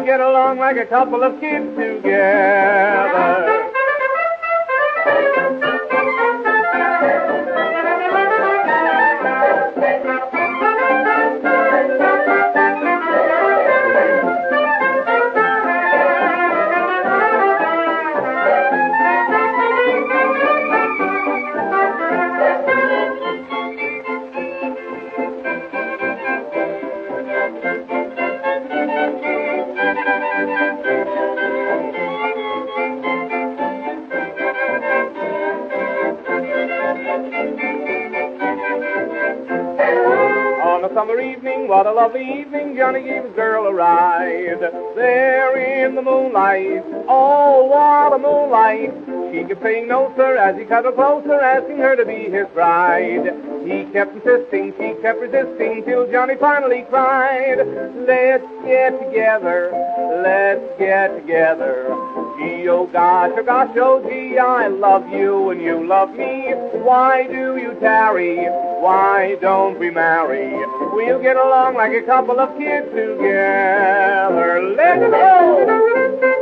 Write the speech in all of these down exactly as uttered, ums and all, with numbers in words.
get along like a couple of kids together. On a summer evening, what a lovely evening, Johnny gave his girl a ride. There in the moonlight, oh, what a moonlight. She kept saying no, sir, as he cut her closer, asking her to be his bride. He kept insisting, she kept resisting, till Johnny finally cried, let's get together, let's get together. Gee, oh gosh, oh gosh, oh gee, I love you and you love me. Why do you tarry? Why don't we marry? We'll get along like a couple of kids together. Let's go!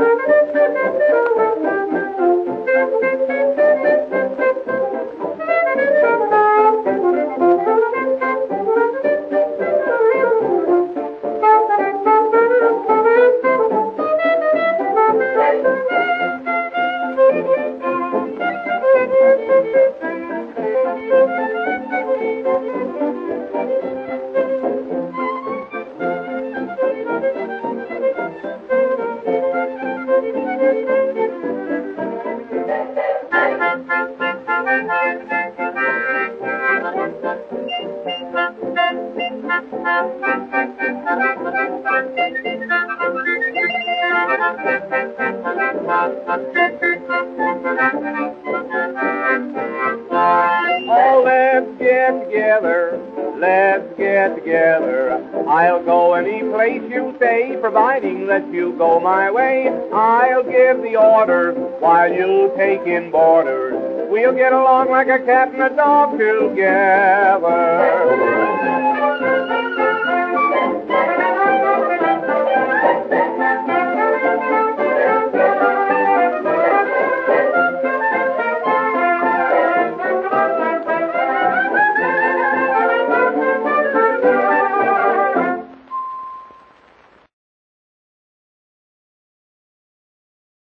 Oh, let's get together, let's get together. I'll go any place you say, providing that you go my way. I'll give the orders while you take in boarders. We'll get along like a cat and a dog together.